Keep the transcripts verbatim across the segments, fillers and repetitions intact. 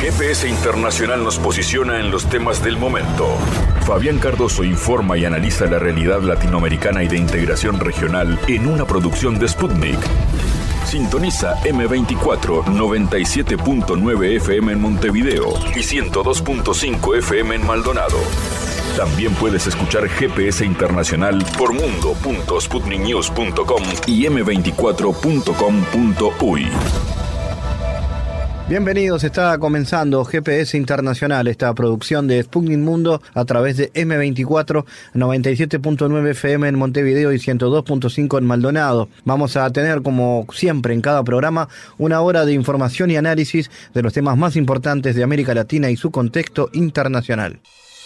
G P S Internacional nos posiciona en los temas del momento. Fabián Cardoso informa y analiza la realidad latinoamericana y de integración regional en una producción de Sputnik. Sintoniza eme veinticuatro noventa y siete punto nueve F M en Montevideo y ciento dos punto cinco F M en Maldonado. También puedes escuchar G P S Internacional por mundo punto sputnik news punto com y eme veinticuatro punto com punto uy. Bienvenidos, está comenzando G P S Internacional, esta producción de Sputnik Mundo a través de eme veinticuatro noventa y siete punto nueve F M en Montevideo y ciento dos punto cinco en Maldonado. Vamos a tener, como siempre en cada programa, una hora de información y análisis de los temas más importantes de América Latina y su contexto internacional.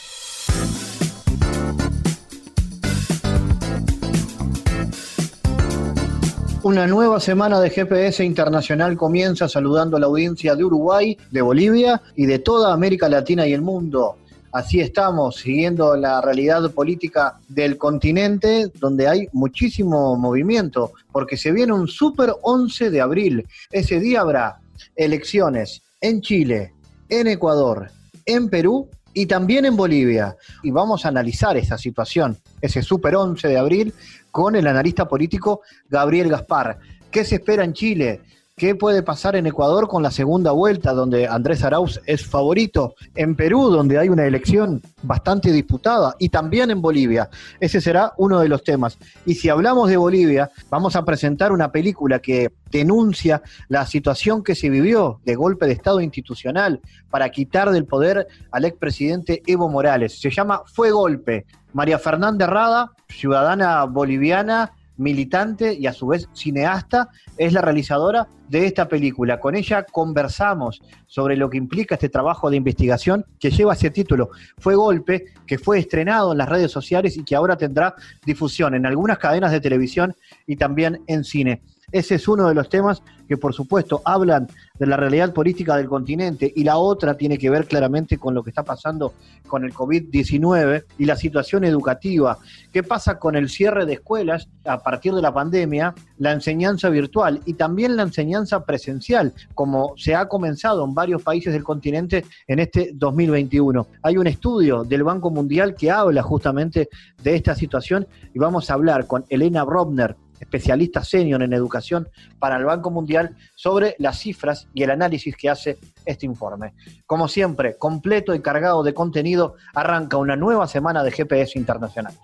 Una nueva semana de G P S Internacional comienza saludando a la audiencia de Uruguay, de Bolivia y de toda América Latina y el mundo. Así estamos, siguiendo la realidad política del continente, donde hay muchísimo movimiento, porque se viene un super once de abril. Ese día habrá elecciones en Chile, en Ecuador, en Perú y también en Bolivia. Y vamos a analizar esa situación, ese super once de abril, con el analista político Gabriel Gaspar. ¿Qué se espera en Chile? ¿Qué puede pasar en Ecuador con la segunda vuelta, donde Andrés Arauz es favorito? En Perú, donde hay una elección bastante disputada, y también en Bolivia. Ese será uno de los temas. Y si hablamos de Bolivia, vamos a presentar una película que denuncia la situación que se vivió de golpe de Estado institucional para quitar del poder al expresidente Evo Morales. Se llama Fue Golpe. María Fernanda Rada, ciudadana boliviana, militante y a su vez cineasta, es la realizadora de esta película. Con ella conversamos sobre lo que implica este trabajo de investigación que lleva ese título, Fue Golpe, que fue estrenado en las redes sociales y que ahora tendrá difusión en algunas cadenas de televisión y también en cine. Ese es uno de los temas que, por supuesto, hablan de la realidad política del continente, y la otra tiene que ver claramente con lo que está pasando con el covid diecinueve y la situación educativa. ¿Qué pasa con el cierre de escuelas a partir de la pandemia, la enseñanza virtual y también la enseñanza presencial, como se ha comenzado en varios países del continente en este dos mil veintiuno? Hay un estudio del Banco Mundial que habla justamente de esta situación y vamos a hablar con Elena Brobner, especialista senior en educación para el Banco Mundial, sobre las cifras y el análisis que hace este informe. Como siempre, completo y cargado de contenido, arranca una nueva semana de G P S Internacional.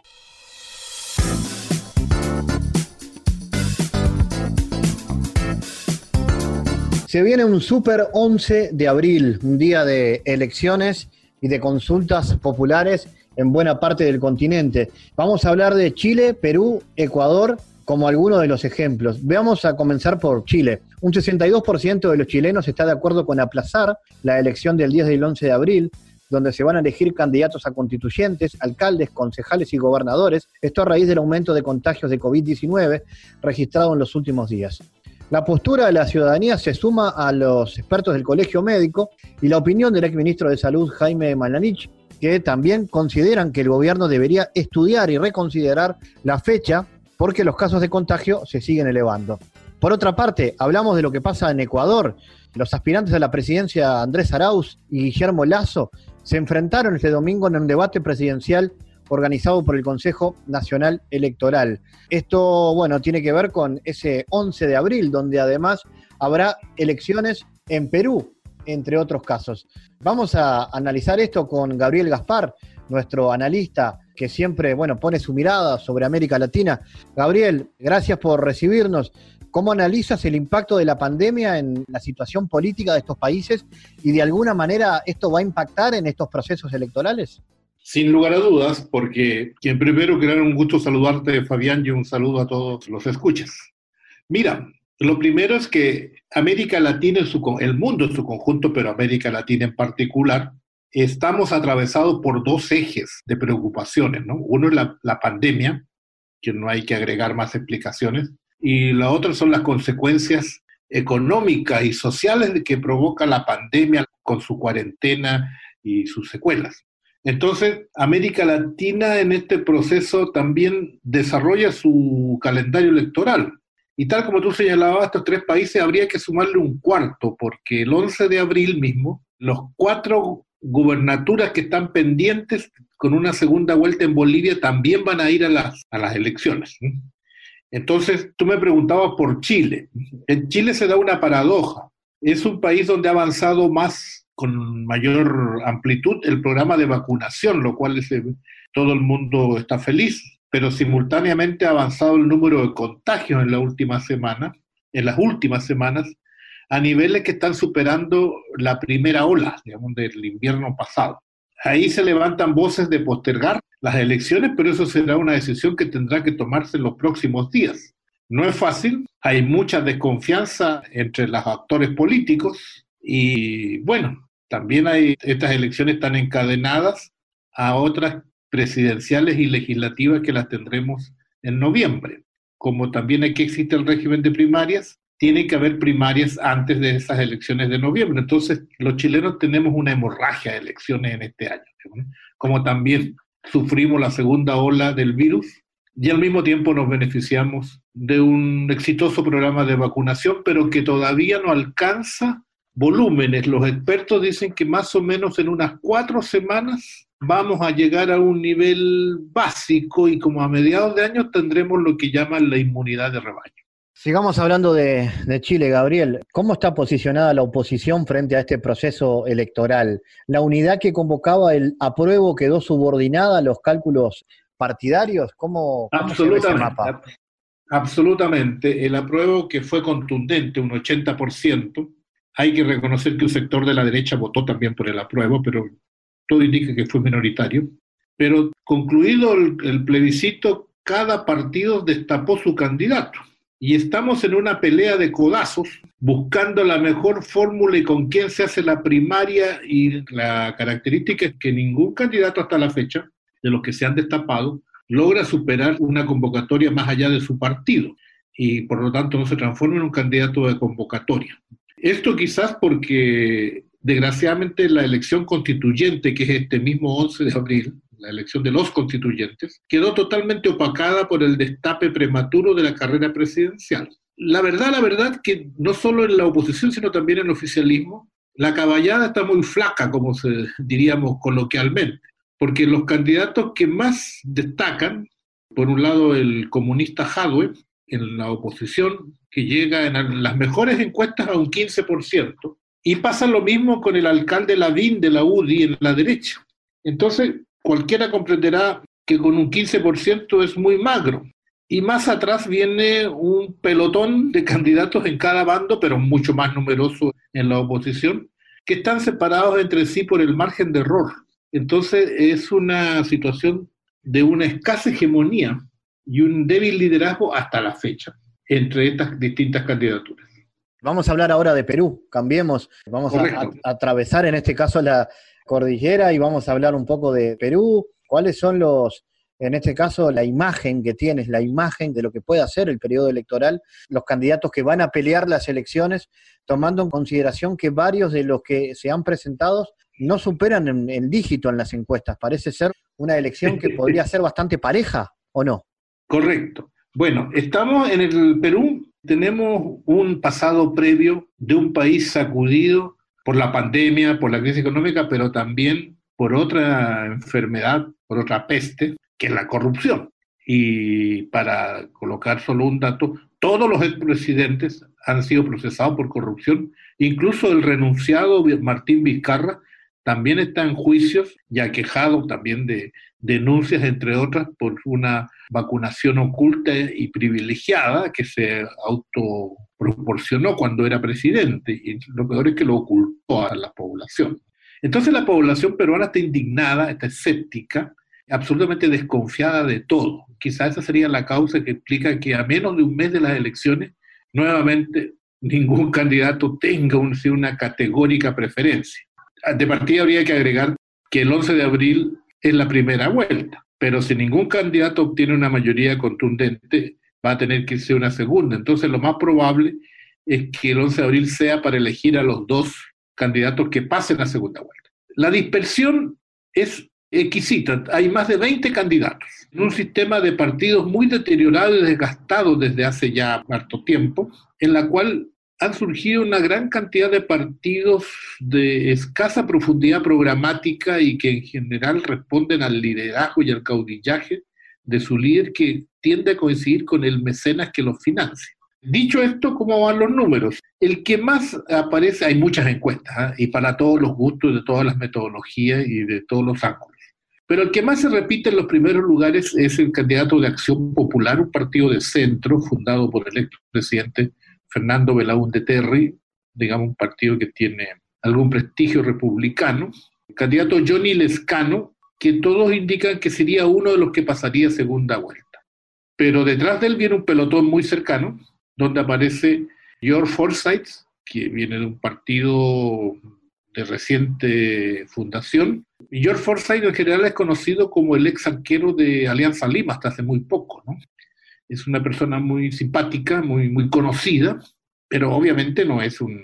Se viene un super once de abril, un día de elecciones y de consultas populares en buena parte del continente. Vamos a hablar de Chile, Perú, Ecuador, como algunos de los ejemplos. Veamos a comenzar por Chile. Un sesenta y dos por ciento de los chilenos está de acuerdo con aplazar la elección del diez del once de abril, donde se van a elegir candidatos a constituyentes, alcaldes, concejales y gobernadores. Esto a raíz del aumento de contagios de covid diecinueve registrado en los últimos días. La postura de la ciudadanía se suma a los expertos del Colegio Médico y la opinión del exministro de Salud, Jaime Mañalich, que también consideran que el gobierno debería estudiar y reconsiderar la fecha porque los casos de contagio se siguen elevando. Por otra parte, hablamos de lo que pasa en Ecuador. Los aspirantes a la presidencia, Andrés Arauz y Guillermo Lasso, se enfrentaron este domingo en un debate presidencial organizado por el Consejo Nacional Electoral. Esto, bueno, tiene que ver con ese once de abril, donde además habrá elecciones en Perú, entre otros casos. Vamos a analizar esto con Gabriel Gaspar, nuestro analista, que siempre, bueno, pone su mirada sobre América Latina. Gabriel, gracias por recibirnos. ¿Cómo analizas el impacto de la pandemia en la situación política de estos países y de alguna manera esto va a impactar en estos procesos electorales? Sin lugar a dudas, porque en primero quiero un gusto saludarte, Fabián, y un saludo a todos los escuchas. Mira, lo primero es que América Latina, en su, el mundo en su conjunto, pero América Latina en particular, estamos atravesados por dos ejes de preocupaciones, ¿no? Uno es la, la pandemia, que no hay que agregar más explicaciones, y la otra son las consecuencias económicas y sociales que provoca la pandemia con su cuarentena y sus secuelas. Entonces, América Latina en este proceso también desarrolla su calendario electoral. Y tal como tú señalabas, a estos tres países habría que sumarle un cuarto, porque el once de abril mismo, los cuatro gubernaturas que están pendientes con una segunda vuelta en Bolivia también van a ir a las, a las elecciones. Entonces, tú me preguntabas por Chile. En Chile se da una paradoja. Es un país donde ha avanzado más, con mayor amplitud, el programa de vacunación, lo cual es, todo el mundo está feliz, pero simultáneamente ha avanzado el número de contagios en la última semana, en las últimas semanas, a niveles que están superando la primera ola, digamos, del invierno pasado. Ahí se levantan voces de postergar las elecciones, pero eso será una decisión que tendrá que tomarse en los próximos días. No es fácil, hay mucha desconfianza entre los actores políticos y, bueno, también hay, estas elecciones están encadenadas a otras presidenciales y legislativas que las tendremos en noviembre. Como también aquí existe el régimen de primarias, tiene que haber primarias antes de esas elecciones de noviembre. Entonces, los chilenos tenemos una hemorragia de elecciones en este año, ¿no? Como también sufrimos la segunda ola del virus y al mismo tiempo nos beneficiamos de un exitoso programa de vacunación, pero que todavía no alcanza volúmenes. Los expertos dicen que más o menos en unas cuatro semanas vamos a llegar a un nivel básico y como a mediados de año tendremos lo que llaman la inmunidad de rebaño. Sigamos hablando de, de Chile, Gabriel. ¿Cómo está posicionada la oposición frente a este proceso electoral? ¿La unidad que convocaba el apruebo quedó subordinada a los cálculos partidarios? ¿Cómo, cómo se ve ese mapa? Absolutamente. El apruebo, que fue contundente, un ochenta por ciento, hay que reconocer que un sector de la derecha votó también por el apruebo, pero todo indica que fue minoritario. Pero concluido el, el plebiscito, cada partido destapó su candidato. Y estamos en una pelea de codazos, buscando la mejor fórmula y con quién se hace la primaria, y la característica es que ningún candidato hasta la fecha, de los que se han destapado, logra superar una convocatoria más allá de su partido, y por lo tanto no se transforma en un candidato de convocatoria. Esto quizás porque, desgraciadamente, la elección constituyente, que es este mismo once de abril, la elección de los constituyentes, quedó totalmente opacada por el destape prematuro de la carrera presidencial. La verdad, la verdad que no solo en la oposición, sino también en el oficialismo, la caballada está muy flaca, como se, diríamos coloquialmente, porque los candidatos que más destacan, por un lado el comunista Jadwe, en la oposición, que llega en las mejores encuestas a un quince por ciento, y pasa lo mismo con el alcalde Lavín de la U D I en la derecha. Entonces, cualquiera comprenderá que con un quince por ciento es muy magro. Y más atrás viene un pelotón de candidatos en cada bando, pero mucho más numeroso en la oposición, que están separados entre sí por el margen de error. Entonces es una situación de una escasa hegemonía y un débil liderazgo hasta la fecha entre estas distintas candidaturas. Vamos a hablar ahora de Perú, cambiemos. Vamos a, a, a atravesar en este caso la cordillera y vamos a hablar un poco de Perú. ¿Cuáles son los, en este caso, la imagen que tienes, la imagen de lo que puede hacer el periodo electoral, los candidatos que van a pelear las elecciones, tomando en consideración que varios de los que se han presentado no superan en, en dígito en las encuestas? Parece ser una elección que podría ser bastante pareja, ¿o no? Correcto. Bueno, estamos en el Perú, tenemos un pasado previo de un país sacudido por la pandemia, por la crisis económica, pero también por otra enfermedad, por otra peste, que es la corrupción. Y para colocar solo un dato, todos los expresidentes han sido procesados por corrupción, incluso el renunciado Martín Vizcarra también está en juicios y aquejado también de denuncias, entre otras, por una vacunación oculta y privilegiada que se autoproporcionó cuando era presidente, y lo peor es que lo ocultó a la población. Entonces la población peruana está indignada, está escéptica, absolutamente desconfiada de todo. Quizás esa sería la causa que explica que a menos de un mes de las elecciones, nuevamente ningún candidato tenga una categórica preferencia. De partida habría que agregar que el once de abril es la primera vuelta, pero si ningún candidato obtiene una mayoría contundente, va a tener que irse una segunda. Entonces lo más probable es que el once de abril sea para elegir a los dos candidatos que pasen a segunda vuelta. La dispersión es exquisita. Hay más de veinte candidatos en un sistema de partidos muy deteriorado y desgastado desde hace ya harto tiempo, en la cual han surgido una gran cantidad de partidos de escasa profundidad programática y que en general responden al liderazgo y al caudillaje de su líder, que tiende a coincidir con el mecenas que los financia. Dicho esto, ¿cómo van los números? El que más aparece, hay muchas encuestas, ¿eh? Y para todos los gustos, de todas las metodologías y de todos los ángulos. Pero el que más se repite en los primeros lugares es el candidato de Acción Popular, un partido de centro fundado por el expresidente Fernando Belaúnde Terry, digamos un partido que tiene algún prestigio republicano. El candidato Johnny Lescano, que todos indican que sería uno de los que pasaría segunda vuelta. Pero detrás de él viene un pelotón muy cercano, donde aparece George Forsyth, que viene de un partido de reciente fundación. Y George Forsyth en general es conocido como el ex arquero de Alianza Lima hasta hace muy poco, ¿no? Es una persona muy simpática, muy, muy conocida, pero obviamente no es un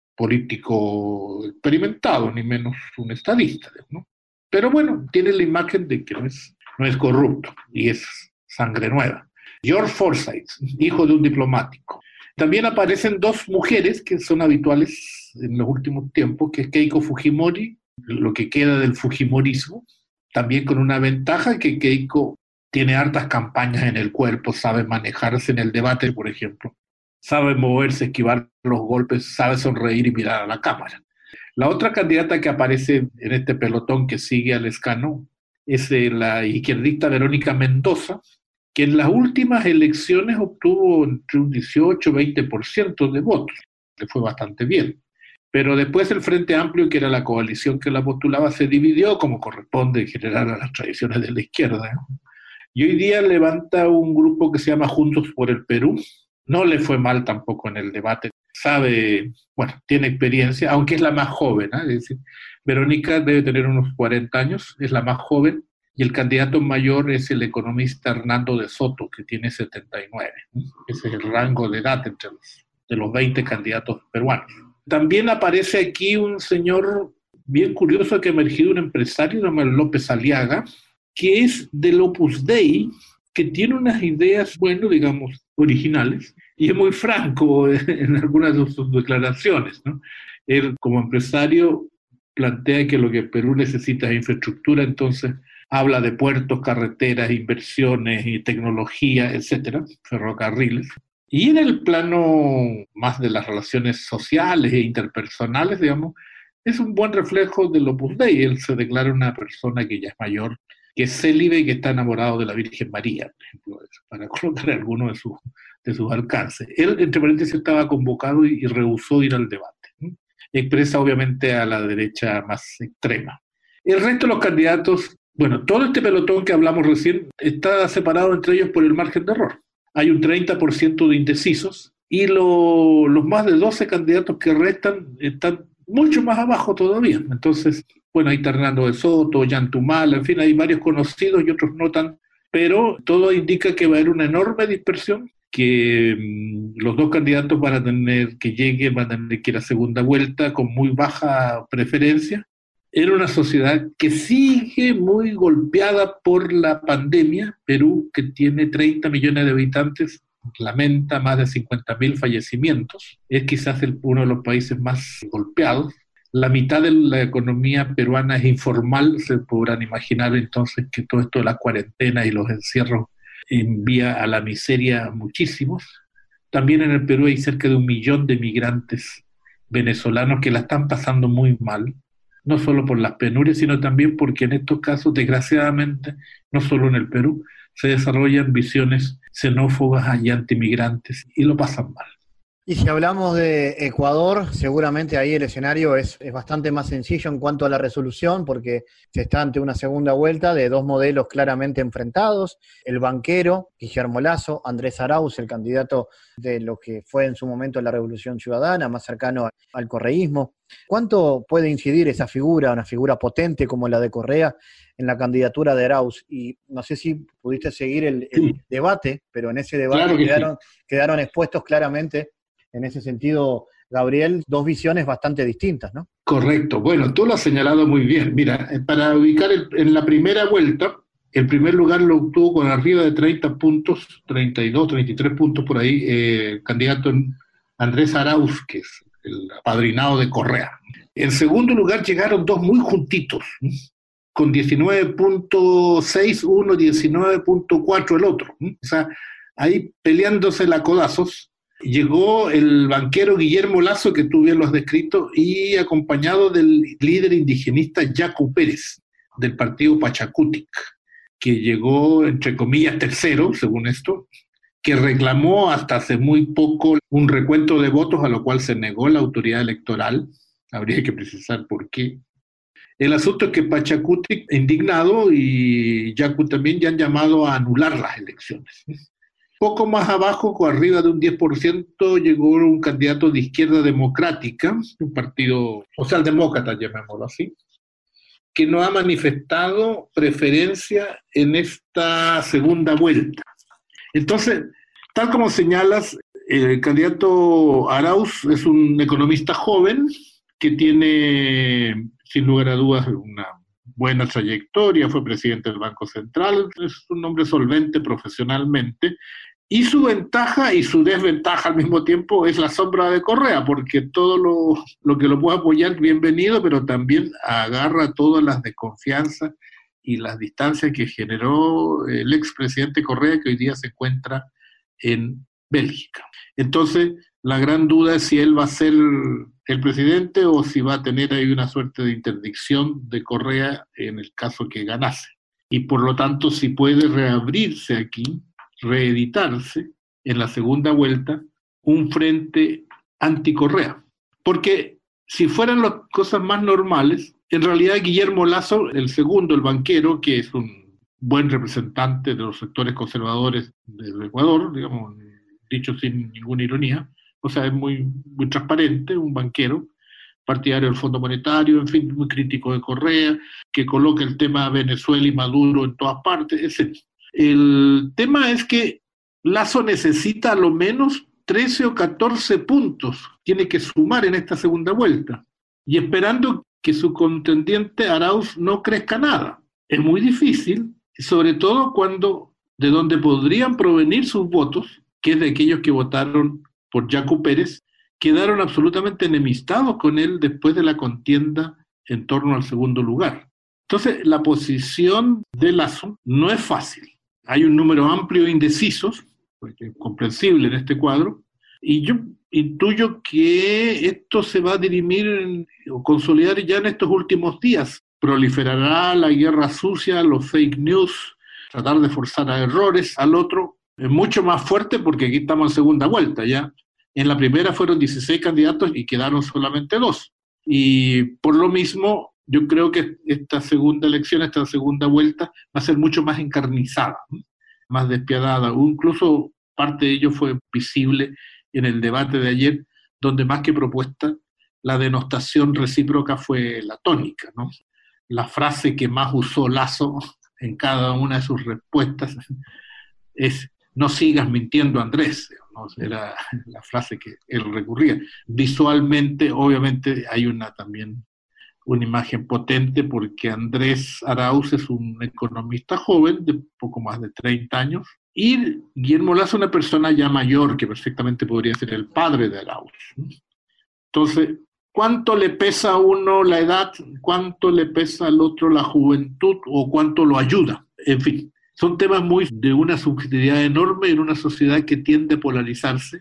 político experimentado, ni menos un estadista, ¿no? Pero bueno, tiene la imagen de que no es, no es corrupto y es sangre nueva. George Forsyth, hijo de un diplomático. También aparecen dos mujeres que son habituales en los últimos tiempos, que es Keiko Fujimori, lo que queda del fujimorismo, también con una ventaja que Keiko tiene hartas campañas en el cuerpo, sabe manejarse en el debate, por ejemplo, sabe moverse, esquivar los golpes, sabe sonreír y mirar a la cámara. La otra candidata que aparece en este pelotón que sigue a Lescano es la izquierdista Verónica Mendoza, que en las últimas elecciones obtuvo entre un dieciocho y veinte por ciento de votos, le fue bastante bien. Pero después el Frente Amplio, que era la coalición que la postulaba, se dividió, como corresponde en general a las tradiciones de la izquierda, ¿no? Y hoy día levanta un grupo que se llama Juntos por el Perú. No le fue mal tampoco en el debate. Sabe, bueno, tiene experiencia, aunque es la más joven, ¿eh? Es decir, Verónica debe tener unos cuarenta años, es la más joven, y el candidato mayor es el economista Hernando de Soto, que tiene setenta y nueve. Ese es el rango de edad entre los, de los veinte candidatos peruanos. También aparece aquí un señor bien curioso que ha emergido, un empresario llamado López Aliaga, que es del Opus Dei, que tiene unas ideas, bueno, digamos, originales, y es muy franco en algunas de sus declaraciones, ¿no? Él, como empresario, plantea que lo que Perú necesita es infraestructura, entonces habla de puertos, carreteras, inversiones y tecnología, etcétera, ferrocarriles. Y en el plano más de las relaciones sociales e interpersonales, digamos, es un buen reflejo del Opus Dei. Él se declara una persona que ya es mayor, que es célibe y que está enamorado de la Virgen María, por ejemplo, para colocar alguno de sus, de sus alcances. Él, entre paréntesis, estaba convocado y, y rehusó ir al debate, ¿no? Expresa obviamente a la derecha más extrema. El resto de los candidatos, bueno, todo este pelotón que hablamos recién está separado entre ellos por el margen de error. Hay un treinta por ciento de indecisos y lo, los más de doce candidatos que restan están mucho más abajo todavía. Entonces, bueno, ahí está Hernando de Soto, Yantumala, en fin, hay varios conocidos y otros no tan, pero todo indica que va a haber una enorme dispersión, que mmm, los dos candidatos van a tener que lleguen, van a tener que ir a segunda vuelta con muy baja preferencia, en una sociedad que sigue muy golpeada por la pandemia. Perú, que tiene treinta millones de habitantes, lamenta más de cincuenta mil fallecimientos, es quizás el, uno de los países más golpeados. La mitad de la economía peruana es informal, se podrán imaginar entonces que todo esto de la cuarentena y los encierros envía a la miseria a muchísimos. También en el Perú hay cerca de un millón de migrantes venezolanos que la están pasando muy mal, no solo por las penurias, sino también porque en estos casos, desgraciadamente, no solo en el Perú, se desarrollan visiones xenófobas y antimigrantes y lo pasan mal. Y si hablamos de Ecuador, seguramente ahí el escenario es, es bastante más sencillo en cuanto a la resolución, porque se está ante una segunda vuelta de dos modelos claramente enfrentados: el banquero Guillermo Lasso, Andrés Arauz, el candidato de lo que fue en su momento la Revolución Ciudadana, más cercano al correísmo. ¿Cuánto puede incidir esa figura, una figura potente como la de Correa, en la candidatura de Arauz? Y no sé si pudiste seguir el, el sí. debate, pero en ese debate claro quedaron, sí. quedaron expuestos claramente, en ese sentido, Gabriel, dos visiones bastante distintas, ¿no? Correcto. Bueno, tú lo has señalado muy bien. Mira, para ubicar el, en la primera vuelta, el primer lugar lo obtuvo con arriba de treinta puntos, treinta y dos, treinta y tres puntos por ahí, eh, el candidato Andrés Arauz, que es el apadrinado de Correa. En segundo lugar llegaron dos muy juntitos, con diecinueve punto seis uno, diecinueve punto cuatro el otro. O sea, ahí peleándose la codazos. Llegó el banquero Guillermo Lasso, que tú bien lo has descrito, y acompañado del líder indigenista Yacu Pérez, del partido Pachacutic, que llegó, entre comillas, tercero, según esto, que reclamó hasta hace muy poco un recuento de votos, a lo cual se negó la autoridad electoral. Habría que precisar por qué. El asunto es que Pachacutic, indignado, y Yacu también, ya han llamado a anular las elecciones. Poco más abajo, con arriba de un diez por ciento, llegó un candidato de Izquierda Democrática, un partido socialdemócrata, llamémoslo así, que no ha manifestado preferencia en esta segunda vuelta. Entonces, tal como señalas, el candidato Arauz es un economista joven que tiene, sin lugar a dudas, una buena trayectoria, fue presidente del Banco Central, es un hombre solvente profesionalmente, y su ventaja y su desventaja al mismo tiempo es la sombra de Correa, porque todo lo, lo que lo pueda apoyar, bienvenido, pero también agarra todas las desconfianzas y las distancias que generó el expresidente Correa, que hoy día se encuentra en Bélgica. Entonces, la gran duda es si él va a ser el presidente o si va a tener ahí una suerte de interdicción de Correa en el caso que ganase. Y por lo tanto, si puede reabrirse aquí, reeditarse en la segunda vuelta, un frente anti-Correa. Porque si fueran las cosas más normales, en realidad Guillermo Lasso, el segundo, el banquero, que es un buen representante de los sectores conservadores del Ecuador, digamos, dicho sin ninguna ironía, o sea, es muy, muy transparente, un banquero, partidario del Fondo Monetario, en fin, muy crítico de Correa, que coloca el tema Venezuela y Maduro en todas partes, etcétera. El tema es que Lasso necesita a lo menos trece o catorce puntos, tiene que sumar en esta segunda vuelta, y esperando que su contendiente Arauz no crezca nada. Es muy difícil, sobre todo cuando de donde podrían provenir sus votos, que es de aquellos que votaron por Yacu Pérez, quedaron absolutamente enemistados con él después de la contienda en torno al segundo lugar. Entonces, la posición de Lasso no es fácil. Hay un número amplio de indecisos, porque es comprensible en este cuadro, y yo intuyo que esto se va a dirimir en, o consolidar ya en estos últimos días. Proliferará la guerra sucia, los fake news, tratar de forzar a errores al otro. Es mucho más fuerte porque aquí estamos en segunda vuelta ya. En la primera fueron dieciséis candidatos y quedaron solamente dos. Y por lo mismo, yo creo que esta segunda elección, esta segunda vuelta, va a ser mucho más encarnizada, más despiadada. Incluso parte de ello fue visible en el debate de ayer, donde más que propuesta, la denostación recíproca fue la tónica, ¿no? La frase que más usó Lasso en cada una de sus respuestas es: no sigas mintiendo, Andrés, ¿no? Era la frase que él recurría. Visualmente, obviamente, hay una también una imagen potente porque Andrés Arauz es un economista joven de poco más de treinta años y Guillermo Lasso una persona ya mayor que perfectamente podría ser el padre de Arauz. Entonces, ¿cuánto le pesa a uno la edad? ¿Cuánto le pesa al otro la juventud? ¿O cuánto lo ayuda? En fin, son temas muy de una subjetividad enorme en una sociedad que tiende a polarizarse,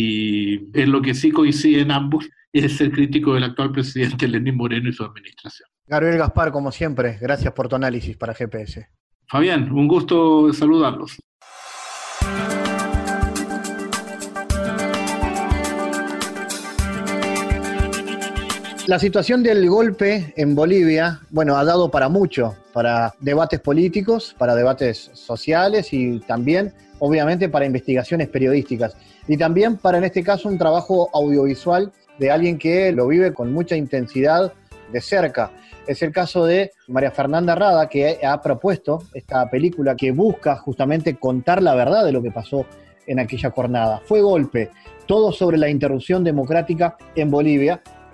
y en lo que sí coinciden ambos es ser crítico del actual presidente Lenín Moreno y su administración. Gabriel Gaspar, como siempre, gracias por tu análisis para G P S. Fabián, un gusto saludarlos. La situación del golpe en Bolivia, bueno, ha dado para mucho, para debates políticos, para debates sociales y también, obviamente, para investigaciones periodísticas. Y también para, en este caso, un trabajo audiovisual de alguien que lo vive con mucha intensidad de cerca. Es el caso de María Fernanda Rada, que ha propuesto esta película que busca justamente contar la verdad de lo que pasó en aquella jornada. Fue golpe, todo sobre la interrupción democrática en Bolivia,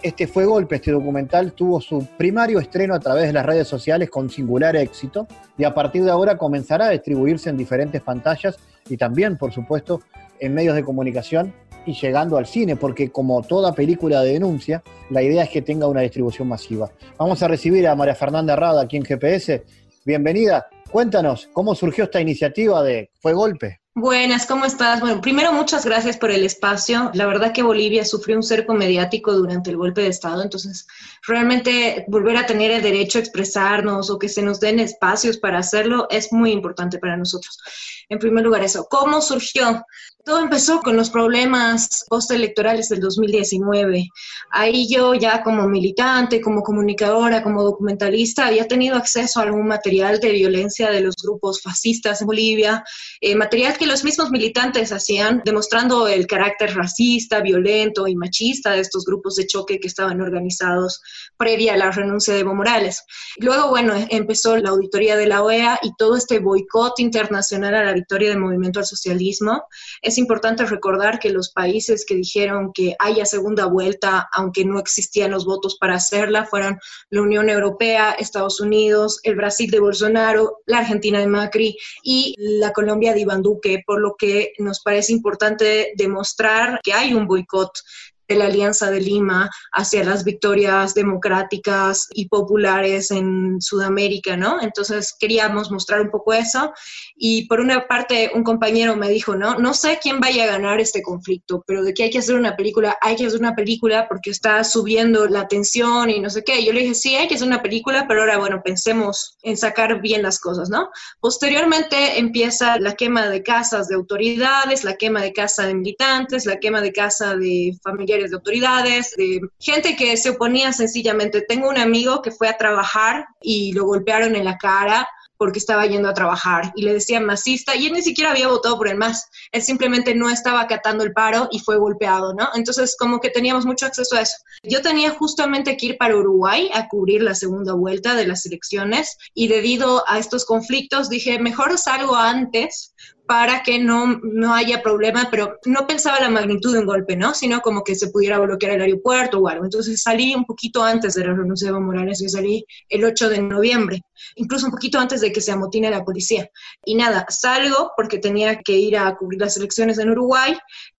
Este Fue Golpe, este documental, tuvo su primario estreno a través de las redes sociales con singular éxito y a partir de ahora comenzará a distribuirse en diferentes pantallas y también, por supuesto, en medios de comunicación y llegando al cine, porque como toda película de denuncia, la idea es que tenga una distribución masiva. Vamos a recibir a María Fernanda Rada aquí en G P S. Bienvenida. Cuéntanos, ¿cómo surgió esta iniciativa de Fue Golpe? Buenas, ¿cómo estás? Bueno, primero muchas gracias por el espacio. La verdad que Bolivia sufrió un cerco mediático durante el golpe de Estado, entonces realmente volver a tener el derecho a expresarnos o que se nos den espacios para hacerlo es muy importante para nosotros. En primer lugar eso, ¿cómo surgió? Todo empezó con los problemas postelectorales del dos mil diecinueve. Ahí yo ya como militante, como comunicadora, como documentalista, había tenido acceso a algún material de violencia de los grupos fascistas en Bolivia, eh, material que los mismos militantes hacían, demostrando el carácter racista, violento y machista de estos grupos de choque que estaban organizados previa a la renuncia de Evo Morales. Luego, bueno, empezó la auditoría de la O E A y todo este boicot internacional a la victoria del movimiento al socialismo. Es importante recordar que los países que dijeron que haya segunda vuelta, aunque no existían los votos para hacerla, fueron la Unión Europea, Estados Unidos, el Brasil de Bolsonaro, la Argentina de Macri y la Colombia de Iván Duque, por lo que nos parece importante demostrar que hay un boicot de la Alianza de Lima hacia las victorias democráticas y populares en Sudamérica, ¿no? Entonces queríamos mostrar un poco eso y por una parte un compañero me dijo, no, no sé quién vaya a ganar este conflicto, pero de que hay que hacer una película, hay que hacer una película porque está subiendo la tensión y no sé qué. Yo le dije, sí, hay que hacer una película, pero ahora, bueno, pensemos en sacar bien las cosas, ¿no? Posteriormente empieza la quema de casas de autoridades, la quema de casa de militantes, la quema de casa de familiares de autoridades, de gente que se oponía sencillamente. Tengo un amigo que fue a trabajar y lo golpearon en la cara porque estaba yendo a trabajar y le decían masista y él ni siquiera había votado por el M A S, él simplemente no estaba acatando el paro y fue golpeado, ¿no? Entonces como que teníamos mucho acceso a eso. Yo tenía justamente que ir para Uruguay a cubrir la segunda vuelta de las elecciones y debido a estos conflictos dije, mejor salgo antes para que no, no haya problema, pero no pensaba la magnitud de un golpe, ¿no? Sino como que se pudiera bloquear el aeropuerto o algo. Entonces salí un poquito antes de la renuncia de Evo Morales, yo salí el ocho de noviembre, incluso un poquito antes de que se amotine la policía. Y nada, salgo porque tenía que ir a cubrir las elecciones en Uruguay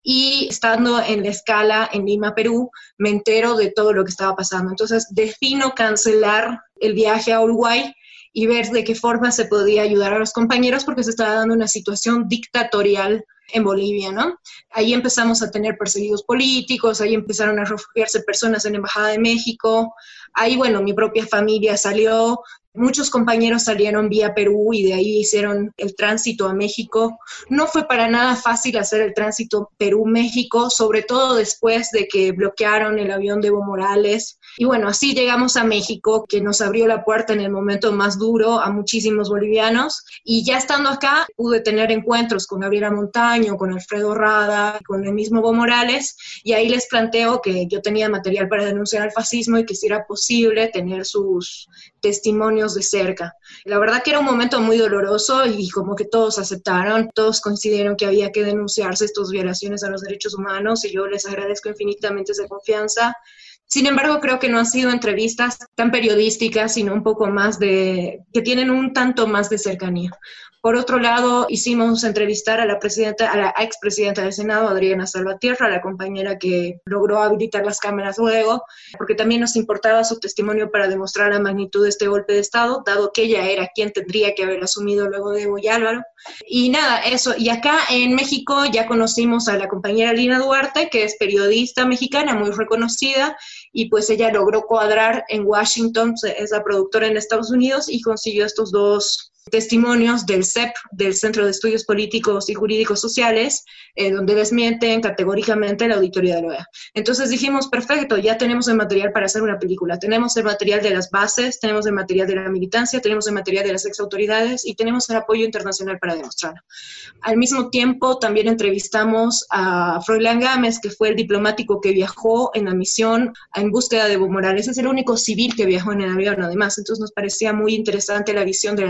y estando en la escala en Lima, Perú, me entero de todo lo que estaba pasando. Entonces defino cancelar el viaje a Uruguay y ver de qué forma se podía ayudar a los compañeros porque se estaba dando una situación dictatorial en Bolivia, ¿no? Ahí empezamos a tener perseguidos políticos, ahí empezaron a refugiarse personas en la Embajada de México, ahí, bueno, mi propia familia salió, muchos compañeros salieron vía Perú y de ahí hicieron el tránsito a México. No fue para nada fácil hacer el tránsito Perú-México, sobre todo después de que bloquearon el avión de Evo Morales. Y bueno, así llegamos a México, que nos abrió la puerta en el momento más duro a muchísimos bolivianos. Y ya estando acá, pude tener encuentros con Gabriela Montaño, con Alfredo Rada, con el mismo Evo Morales, y ahí les planteo que yo tenía material para denunciar al fascismo y que si era posible tener sus testimonios de cerca. La verdad que era un momento muy doloroso y como que todos aceptaron, todos coincidieron que había que denunciarse estas violaciones a los derechos humanos y yo les agradezco infinitamente esa confianza. Sin embargo, creo que no han sido entrevistas tan periodísticas, sino un poco más de, que tienen un tanto más de cercanía. Por otro lado, hicimos entrevistar a la presidenta, a la expresidenta del Senado, Adriana Salvatierra, la compañera que logró habilitar las cámaras luego, porque también nos importaba su testimonio para demostrar la magnitud de este golpe de Estado, dado que ella era quien tendría que haber asumido luego de Evo y Álvaro. Y nada, eso. Y acá en México ya conocimos a la compañera Lina Duarte, que es periodista mexicana muy reconocida, y pues ella logró cuadrar en Washington, es la productora en Estados Unidos, y consiguió estos dos testimonios del C E P, del Centro de Estudios Políticos y Jurídicos Sociales, eh, donde desmienten categóricamente la auditoría de la O E A. Entonces dijimos, perfecto, ya tenemos el material para hacer una película, tenemos el material de las bases, tenemos el material de la militancia, tenemos el material de las exautoridades y tenemos el apoyo internacional para demostrarlo. Al mismo tiempo, también entrevistamos a Froilán Gámez, que fue el diplomático que viajó en la misión en búsqueda de Evo Morales. Es el único civil que viajó en el avión, además. Entonces nos parecía muy interesante la visión de la diplomacia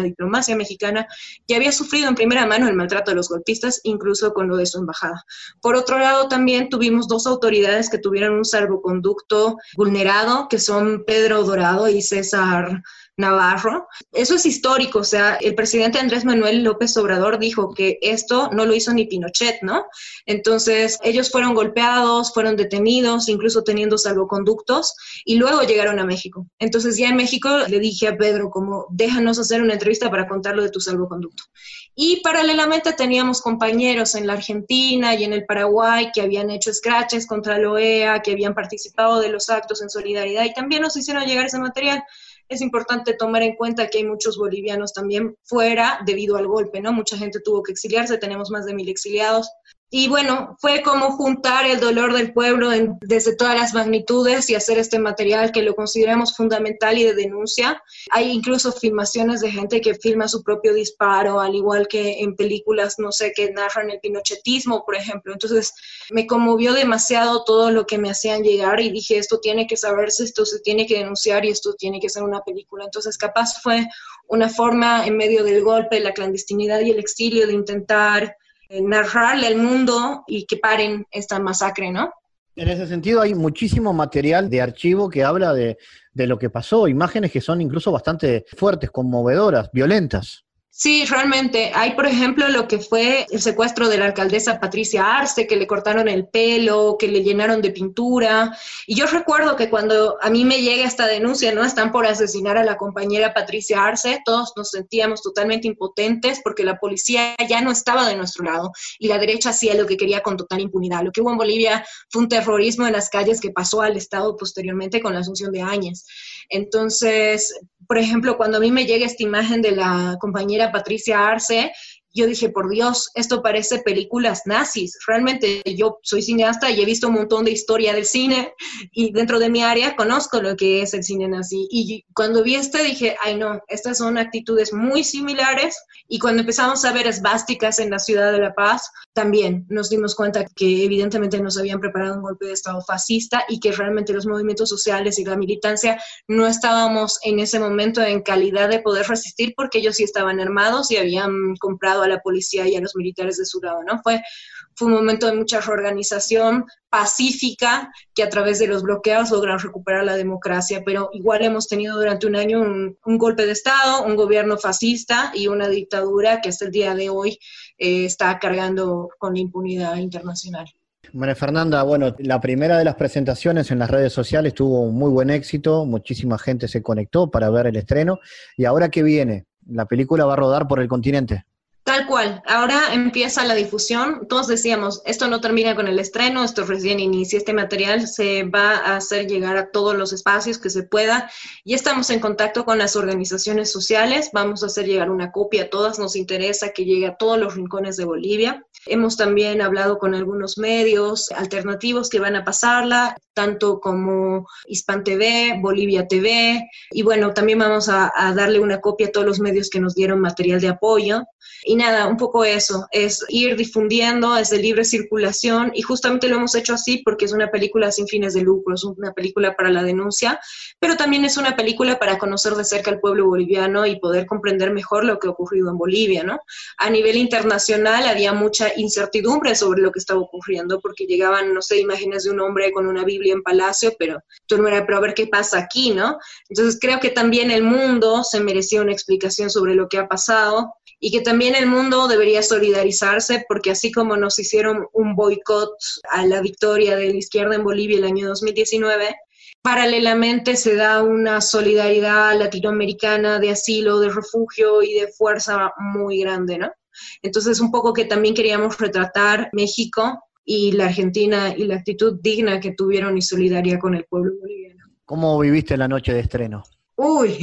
diplomacia mexicana que había sufrido en primera mano el maltrato de los golpistas, incluso con lo de su embajada. Por otro lado, también tuvimos dos autoridades que tuvieron un salvoconducto vulnerado, que son Pedro Dorado y César Navarro. Eso es histórico, o sea, el presidente Andrés Manuel López Obrador dijo que esto no lo hizo ni Pinochet, ¿no? Entonces, ellos fueron golpeados, fueron detenidos, incluso teniendo salvoconductos, y luego llegaron a México. Entonces, ya en México le dije a Pedro, como, déjanos hacer una entrevista para contar lo de tu salvoconducto. Y paralelamente teníamos compañeros en la Argentina y en el Paraguay que habían hecho scratches contra la O E A, que habían participado de los actos en solidaridad, y también nos hicieron llegar ese material. Es importante tomar en cuenta que hay muchos bolivianos también fuera debido al golpe, ¿no? Mucha gente tuvo que exiliarse, tenemos más de mil exiliados. Y bueno, fue como juntar el dolor del pueblo en, desde todas las magnitudes y hacer este material que lo consideramos fundamental y de denuncia. Hay incluso filmaciones de gente que filma su propio disparo, al igual que en películas, no sé, que narran el pinochetismo, por ejemplo. Entonces, me conmovió demasiado todo lo que me hacían llegar y dije, esto tiene que saberse, esto se tiene que denunciar y esto tiene que ser una película. Entonces, capaz fue una forma en medio del golpe, la clandestinidad y el exilio de intentar narrarle al mundo y que paren esta masacre, ¿no? En ese sentido hay muchísimo material de archivo que habla de, de lo que pasó, imágenes que son incluso bastante fuertes, conmovedoras, violentas. Sí, realmente. Hay, por ejemplo, lo que fue el secuestro de la alcaldesa Patricia Arce, que le cortaron el pelo, que le llenaron de pintura. Y yo recuerdo que cuando a mí me llega esta denuncia, ¿no? Están por asesinar a la compañera Patricia Arce, todos nos sentíamos totalmente impotentes porque la policía ya no estaba de nuestro lado y la derecha hacía lo que quería con total impunidad. Lo que hubo en Bolivia fue un terrorismo en las calles que pasó al Estado posteriormente con la asunción de Áñez. Entonces, por ejemplo, cuando a mí me llega esta imagen de la compañera Patricia Arce, yo dije, por Dios, esto parece películas nazis. Realmente yo soy cineasta y he visto un montón de historia del cine y dentro de mi área conozco lo que es el cine nazi. Y cuando vi este dije, ay no, estas son actitudes muy similares. Y cuando empezamos a ver esvásticas en la ciudad de La Paz, también nos dimos cuenta que evidentemente nos habían preparado un golpe de Estado fascista y que realmente los movimientos sociales y la militancia no estábamos en ese momento en calidad de poder resistir porque ellos sí estaban armados y habían comprado a la policía y a los militares de su lado, ¿no? Fue, fue un momento de mucha reorganización pacífica que a través de los bloqueos logran recuperar la democracia, pero igual hemos tenido durante un año un, un golpe de Estado, un gobierno fascista y una dictadura que hasta el día de hoy eh, está cargando con la impunidad internacional. María Fernanda, bueno, la primera de las presentaciones en las redes sociales tuvo un muy buen éxito, muchísima gente se conectó para ver el estreno, y ahora ¿qué viene? ¿La película va a rodar por el continente? Tal cual, ahora empieza la difusión, todos decíamos, esto no termina con el estreno, esto recién inicia, este material se va a hacer llegar a todos los espacios que se pueda y estamos en contacto con las organizaciones sociales, vamos a hacer llegar una copia a todas, nos interesa que llegue a todos los rincones de Bolivia. Hemos también hablado con algunos medios alternativos que van a pasarla, tanto como Hispan T V, Bolivia T V, y bueno, también vamos a, a darle una copia a todos los medios que nos dieron material de apoyo. Y nada, un poco eso, es ir difundiendo, es de libre circulación, y justamente lo hemos hecho así porque es una película sin fines de lucro, es una película para la denuncia, pero también es una película para conocer de cerca al pueblo boliviano y poder comprender mejor lo que ha ocurrido en Bolivia, ¿no? A nivel internacional había mucha incertidumbre sobre lo que estaba ocurriendo, porque llegaban, no sé, imágenes de un hombre con una Biblia en palacio, pero tú no era, pero a ver qué pasa aquí, ¿no? Entonces creo que también el mundo se merecía una explicación sobre lo que ha pasado, y que también el mundo debería solidarizarse, porque así como nos hicieron un boicot a la victoria de la izquierda en Bolivia el año dos mil diecinueve, paralelamente se da una solidaridad latinoamericana de asilo, de refugio y de fuerza muy grande, ¿no? Entonces un poco que también queríamos retratar México y la Argentina y la actitud digna que tuvieron y solidaria con el pueblo boliviano. ¿Cómo viviste la noche de estreno? Uy,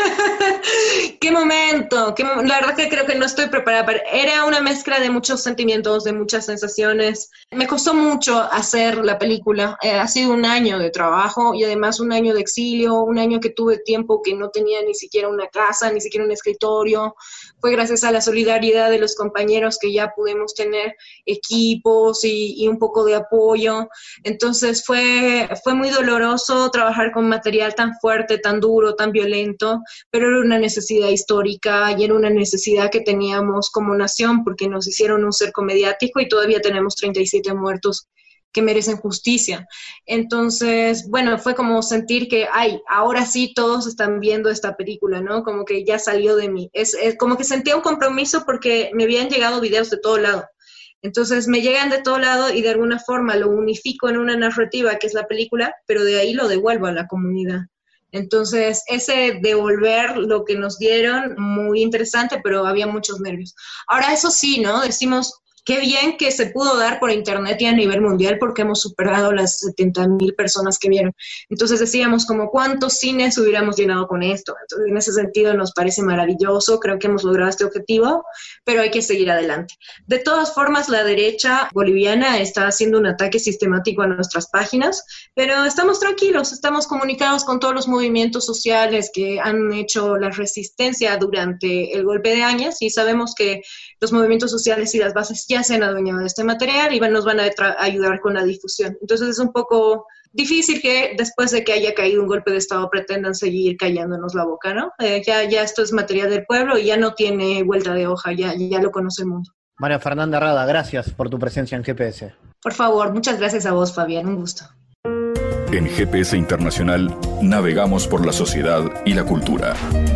qué momento, qué mo- la verdad que creo que no estoy preparada para... Era una mezcla de muchos sentimientos, de muchas sensaciones. Me costó mucho hacer la película, eh, ha sido un año de trabajo y además un año de exilio, un año que tuve tiempo que no tenía ni siquiera una casa, ni siquiera un escritorio. Fue gracias a la solidaridad de los compañeros que ya pudimos tener equipos y, y un poco de apoyo. Entonces fue, fue muy doloroso trabajar con material tan fuerte, tan duro, tan tan violento, pero era una necesidad histórica y era una necesidad que teníamos como nación porque nos hicieron un cerco mediático y todavía tenemos treinta y siete muertos que merecen justicia. Entonces, bueno, fue como sentir que, ay, ahora sí todos están viendo esta película, ¿no? Como que ya salió de mí. Es, es como que sentía un compromiso porque me habían llegado videos de todo lado. Entonces me llegan de todo lado y de alguna forma lo unifico en una narrativa que es la película, pero de ahí lo devuelvo a la comunidad. Entonces ese devolver lo que nos dieron, muy interesante, pero había muchos nervios. Ahora eso sí, ¿no? Decimos, qué bien que se pudo dar por internet y a nivel mundial porque hemos superado las setenta mil personas que vieron. Entonces decíamos como cuántos cines hubiéramos llenado con esto. Entonces en ese sentido nos parece maravilloso, creo que hemos logrado este objetivo, pero hay que seguir adelante. De todas formas, la derecha boliviana está haciendo un ataque sistemático a nuestras páginas, pero estamos tranquilos, estamos comunicados con todos los movimientos sociales que han hecho la resistencia durante el golpe de Áñez y sabemos que los movimientos sociales y las bases ya se han adueñado de este material y van, nos van a tra- ayudar con la difusión. Entonces es un poco difícil que después de que haya caído un golpe de Estado pretendan seguir callándonos la boca, ¿no? Eh, ya, ya esto es material del pueblo y ya no tiene vuelta de hoja, ya, ya lo conoce el mundo. María Fernanda Rada, gracias por tu presencia en G P S. Por favor, muchas gracias a vos, Fabián, un gusto. En G P S Internacional navegamos por la sociedad y la cultura.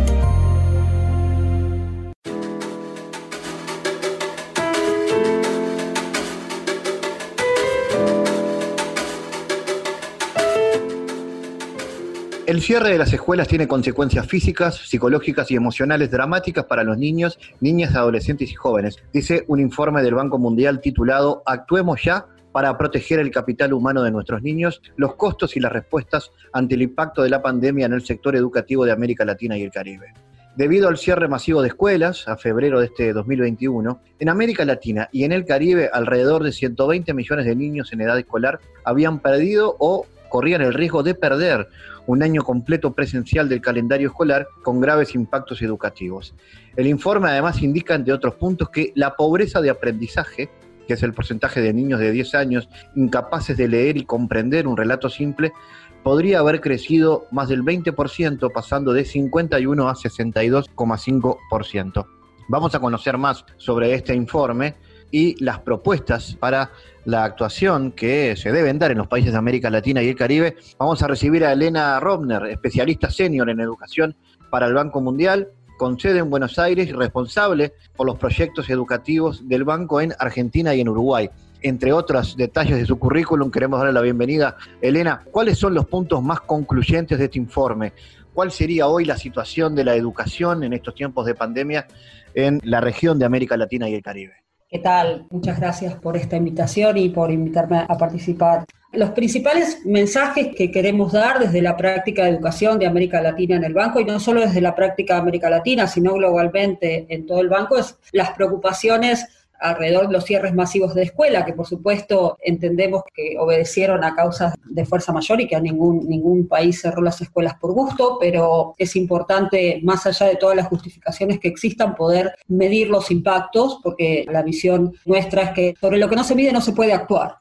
El cierre de las escuelas tiene consecuencias físicas, psicológicas y emocionales dramáticas para los niños, niñas, adolescentes y jóvenes, dice un informe del Banco Mundial titulado Actuemos ya para proteger el capital humano de nuestros niños, los costos y las respuestas ante el impacto de la pandemia en el sector educativo de América Latina y el Caribe. Debido al cierre masivo de escuelas, a febrero de este dos mil veintiuno, en América Latina y en el Caribe, alrededor de ciento veinte millones de niños en edad escolar habían perdido o corrían el riesgo de perder un año completo presencial del calendario escolar con graves impactos educativos. El informe además indica, entre otros puntos, que la pobreza de aprendizaje, que es el porcentaje de niños de diez años incapaces de leer y comprender un relato simple, podría haber crecido más del veinte por ciento, pasando de cincuenta y uno a sesenta y dos coma cinco por ciento. Vamos a conocer más sobre este informe y las propuestas para la actuación que se deben dar en los países de América Latina y el Caribe. Vamos a recibir a Elena Robner, especialista senior en educación para el Banco Mundial, con sede en Buenos Aires y responsable por los proyectos educativos del banco en Argentina y en Uruguay. Entre otros detalles de su currículum, queremos darle la bienvenida. Elena, ¿cuáles son los puntos más concluyentes de este informe? ¿Cuál sería hoy la situación de la educación en estos tiempos de pandemia en la región de América Latina y el Caribe? ¿Qué tal? Muchas gracias por esta invitación y por invitarme a participar. Los principales mensajes que queremos dar desde la práctica de educación de América Latina en el banco, y no solo desde la práctica de América Latina, sino globalmente en todo el banco, es las preocupaciones alrededor de los cierres masivos de escuela, que por supuesto entendemos que obedecieron a causas de fuerza mayor y que a ningún, ningún país cerró las escuelas por gusto, pero es importante, más allá de todas las justificaciones que existan, poder medir los impactos, porque la visión nuestra es que sobre lo que no se mide no se puede actuar.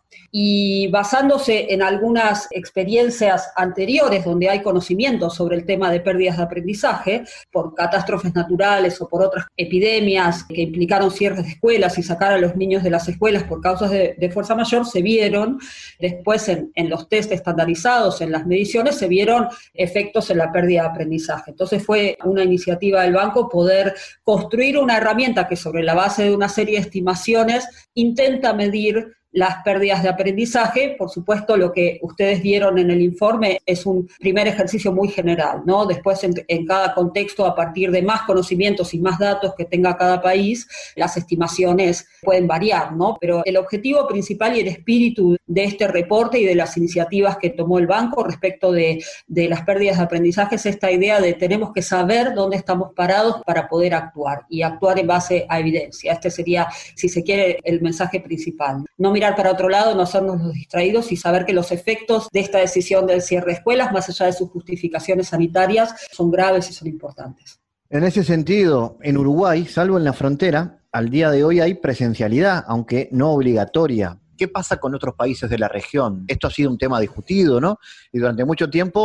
Y basándose en algunas experiencias anteriores donde hay conocimiento sobre el tema de pérdidas de aprendizaje por catástrofes naturales o por otras epidemias que implicaron cierres de escuelas y sacar a los niños de las escuelas por causas de, de fuerza mayor, se vieron después en, en los test estandarizados, en las mediciones, se vieron efectos en la pérdida de aprendizaje. Entonces fue una iniciativa del banco poder construir una herramienta que sobre la base de una serie de estimaciones intenta medir las pérdidas de aprendizaje. Por supuesto, lo que ustedes vieron en el informe es un primer ejercicio muy general, ¿no? Después, en, en cada contexto, a partir de más conocimientos y más datos que tenga cada país, las estimaciones pueden variar, ¿no? Pero el objetivo principal y el espíritu de este reporte y de las iniciativas que tomó el banco respecto de, de las pérdidas de aprendizaje es esta idea de tenemos que saber dónde estamos parados para poder actuar y actuar en base a evidencia. Este sería, si se quiere, el mensaje principal. No mirar para otro lado, no hacernos los distraídos y saber que los efectos de esta decisión del cierre de escuelas, más allá de sus justificaciones sanitarias, son graves y son importantes. En ese sentido, en Uruguay, salvo en la frontera, al día de hoy hay presencialidad, aunque no obligatoria. ¿Qué pasa con otros países de la región? Esto ha sido un tema discutido, ¿no? Y durante mucho tiempo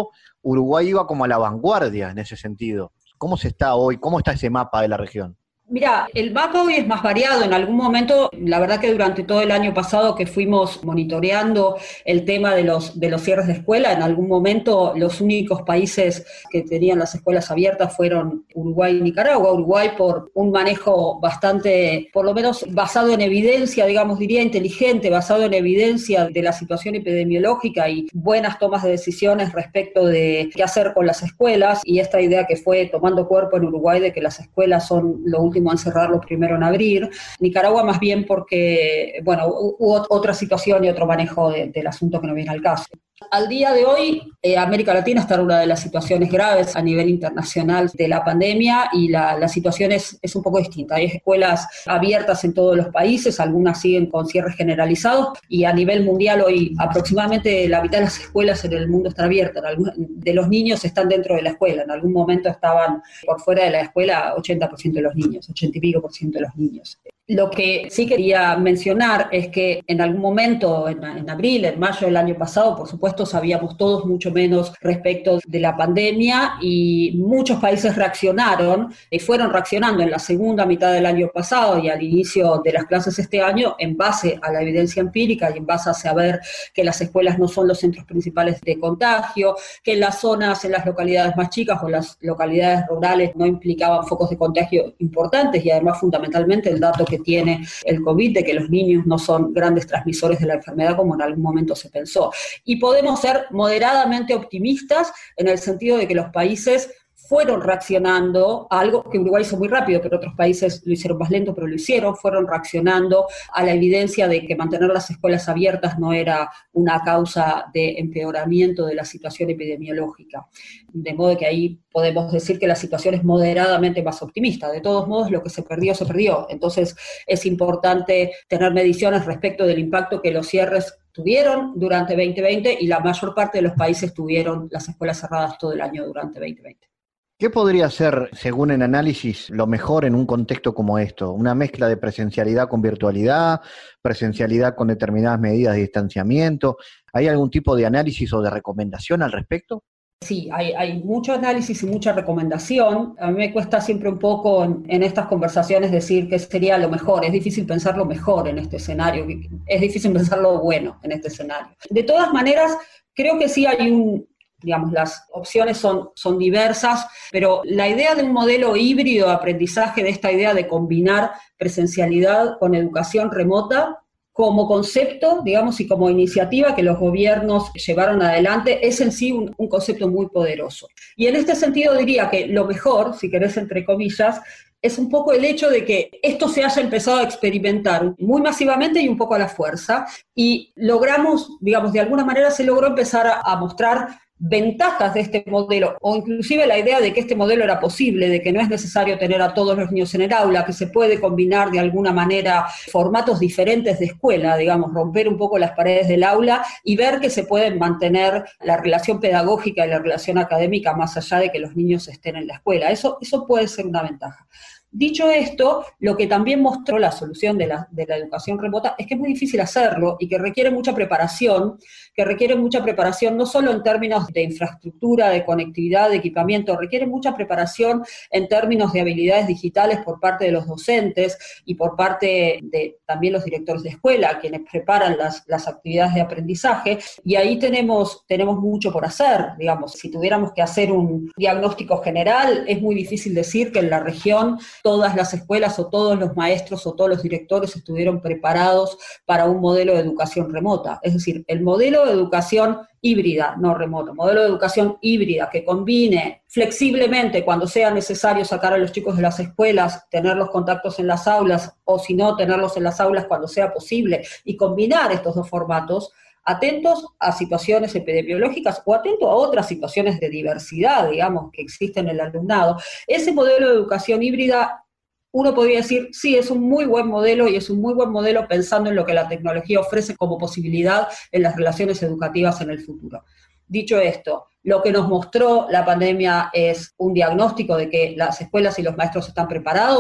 Uruguay iba como a la vanguardia en ese sentido. ¿Cómo se está hoy? ¿Cómo está ese mapa de la región? Mira, el mapa hoy es más variado. En algún momento, la verdad que durante todo el año pasado que fuimos monitoreando el tema de los, de los cierres de escuela, en algún momento los únicos países que tenían las escuelas abiertas fueron Uruguay y Nicaragua. Uruguay por un manejo bastante, por lo menos basado en evidencia, digamos, diría inteligente, basado en evidencia de la situación epidemiológica y buenas tomas de decisiones respecto de qué hacer con las escuelas, y esta idea que fue tomando cuerpo en Uruguay de que las escuelas son lo último en cerrarlo, primero en abrir. Nicaragua más bien porque, bueno, hubo otra situación y otro manejo de, del asunto que no viene al caso. Al día de hoy, eh, América Latina está en una de las situaciones graves a nivel internacional de la pandemia, y la, la situación es, es un poco distinta. Hay escuelas abiertas en todos los países, algunas siguen con cierres generalizados, y a nivel mundial hoy aproximadamente la mitad de las escuelas en el mundo están abiertas. De los niños están dentro de la escuela. En algún momento estaban por fuera de la escuela ochenta por ciento de los niños, ochenta y pico por ciento de los niños. Lo que sí quería mencionar es que en algún momento, en, en abril, en mayo del año pasado, por supuesto sabíamos todos mucho menos respecto de la pandemia, y muchos países reaccionaron y fueron reaccionando en la segunda mitad del año pasado y al inicio de las clases este año en base a la evidencia empírica y en base a saber que las escuelas no son los centros principales de contagio, que en las zonas, en las localidades más chicas o las localidades rurales no implicaban focos de contagio importantes, y además fundamentalmente el dato que tiene el COVID de que los niños no son grandes transmisores de la enfermedad como en algún momento se pensó. Y podemos ser moderadamente optimistas en el sentido de que los países fueron reaccionando a algo que Uruguay hizo muy rápido, pero otros países lo hicieron más lento, pero lo hicieron, fueron reaccionando a la evidencia de que mantener las escuelas abiertas no era una causa de empeoramiento de la situación epidemiológica. De modo que ahí podemos decir que la situación es moderadamente más optimista. De todos modos, lo que se perdió, se perdió. Entonces, es importante tener mediciones respecto del impacto que los cierres tuvieron durante veinte veinte, y la mayor parte de los países tuvieron las escuelas cerradas todo el año durante veinte veinte. ¿Qué podría ser, según el análisis, lo mejor en un contexto como esto? ¿Una mezcla de presencialidad con virtualidad, presencialidad con determinadas medidas de distanciamiento? ¿Hay algún tipo de análisis o de recomendación al respecto? Sí, hay, hay mucho análisis y mucha recomendación. A mí me cuesta siempre un poco en, en estas conversaciones decir qué sería lo mejor. Es difícil pensar lo mejor en este escenario, es difícil pensar lo bueno en este escenario. De todas maneras, creo que sí hay un... Digamos, las opciones son, son diversas, pero la idea de un modelo híbrido de aprendizaje, de esta idea de combinar presencialidad con educación remota, como concepto, digamos, y como iniciativa que los gobiernos llevaron adelante, es en sí un, un concepto muy poderoso. Y en este sentido diría que lo mejor, si querés entre comillas, es un poco el hecho de que esto se haya empezado a experimentar muy masivamente y un poco a la fuerza, y logramos, digamos, de alguna manera se logró empezar a, a mostrar ventajas de este modelo, o inclusive la idea de que este modelo era posible, de que no es necesario tener a todos los niños en el aula, que se puede combinar de alguna manera formatos diferentes de escuela, digamos, romper un poco las paredes del aula y ver que se puede mantener la relación pedagógica y la relación académica más allá de que los niños estén en la escuela. Eso, eso puede ser una ventaja. Dicho esto, lo que también mostró la solución de la, de la educación remota es que es muy difícil hacerlo y que requiere mucha preparación, que requiere mucha preparación no solo en términos de infraestructura, de conectividad, de equipamiento, requiere mucha preparación en términos de habilidades digitales por parte de los docentes y por parte de también los directores de escuela, quienes preparan las, las actividades de aprendizaje, y ahí tenemos, tenemos mucho por hacer. Digamos, si tuviéramos que hacer un diagnóstico general, es muy difícil decir que en la región todas las escuelas o todos los maestros o todos los directores estuvieron preparados para un modelo de educación remota. Es decir, el modelo de educación híbrida, no remoto, modelo de educación híbrida que combine flexiblemente cuando sea necesario sacar a los chicos de las escuelas, tener los contactos en las aulas, o si no, tenerlos en las aulas cuando sea posible, y combinar estos dos formatos, atentos a situaciones epidemiológicas o atentos a otras situaciones de diversidad, digamos, que existen en el alumnado. Ese modelo de educación híbrida, uno podría decir, sí, es un muy buen modelo, y es un muy buen modelo pensando en lo que la tecnología ofrece como posibilidad en las relaciones educativas en el futuro. Dicho esto, lo que nos mostró la pandemia es un diagnóstico de que las escuelas y los maestros están preparados.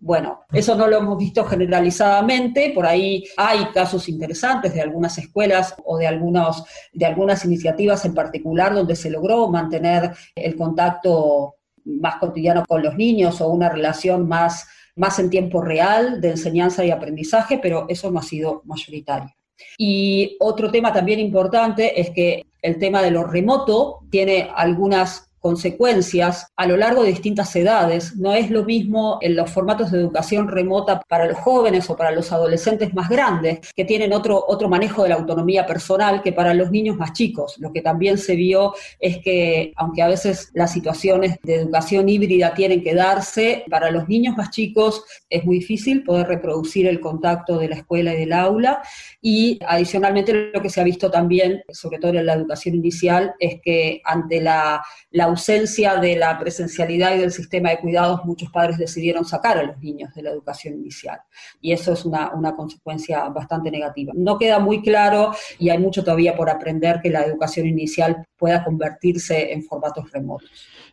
Bueno, eso no lo hemos visto generalizadamente, por ahí hay casos interesantes de algunas escuelas o de, algunos, de algunas iniciativas en particular donde se logró mantener el contacto más cotidiano con los niños o una relación más, más en tiempo real de enseñanza y aprendizaje, pero eso no ha sido mayoritario. Y otro tema también importante es que el tema de lo remoto tiene algunas consecuencias a lo largo de distintas edades. No es lo mismo en los formatos de educación remota para los jóvenes o para los adolescentes más grandes, que tienen otro, otro manejo de la autonomía personal, que para los niños más chicos. Lo que también se vio es que, aunque a veces las situaciones de educación híbrida tienen que darse, para los niños más chicos es muy difícil poder reproducir el contacto de la escuela y del aula. Y adicionalmente lo que se ha visto también, sobre todo en la educación inicial, es que ante la, la ausencia de la presencialidad y del sistema de cuidados, muchos padres decidieron sacar a los niños de la educación inicial. Y eso es una, una consecuencia bastante negativa. No queda muy claro y hay mucho todavía por aprender que la educación inicial pueda convertirse en formatos remotos.